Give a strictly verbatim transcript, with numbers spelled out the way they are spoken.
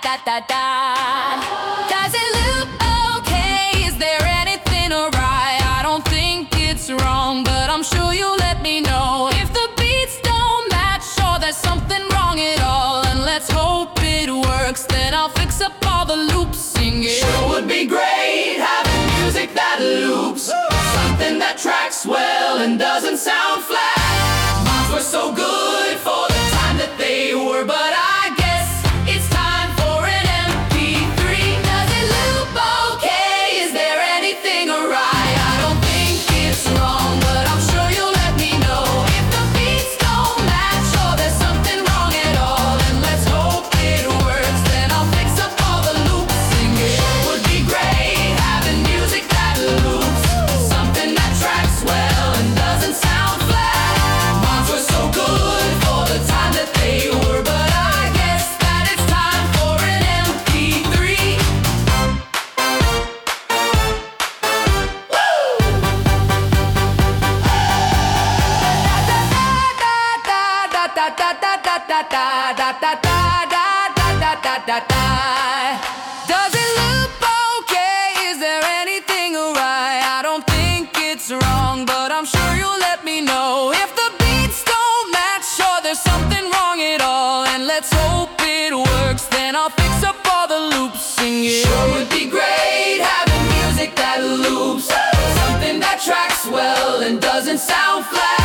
da da da. Does it loop okay? Is there anything awry? I don't think it's wrong, but I'm sure you'll let me know if the beats don't match or there's something wrong at all. And let's hope it works, then I'll fix up all the loops. Sing it. Sure would be great having music that loops, something that tracks well and doesn't sound flat. Moms were so good for the time that they were, but I guess it's time for an M P three. Does it loop okay? Is there anything awry? I don't think it's wrong, but I'm sure you'll let me know if the beats don't match or there's something wrong at all. And let's hope it works, then I'll fix up all the loops. Sing it. Sure would be great having music that loops, something that tracks well and doesn't sound flat. Moms were so good for the time that they were, but I guess that it's time for an M P three. Does it loop okay? Is there anything awry? I don't think it's wrong, but I'm sure you'll let me know if the beats don't match or there's something wrong at all. And let's hope it works, then I'll fix up all the loops. Sing it. Sure would be great having music that loops, something that tracks well and doesn't sound flat.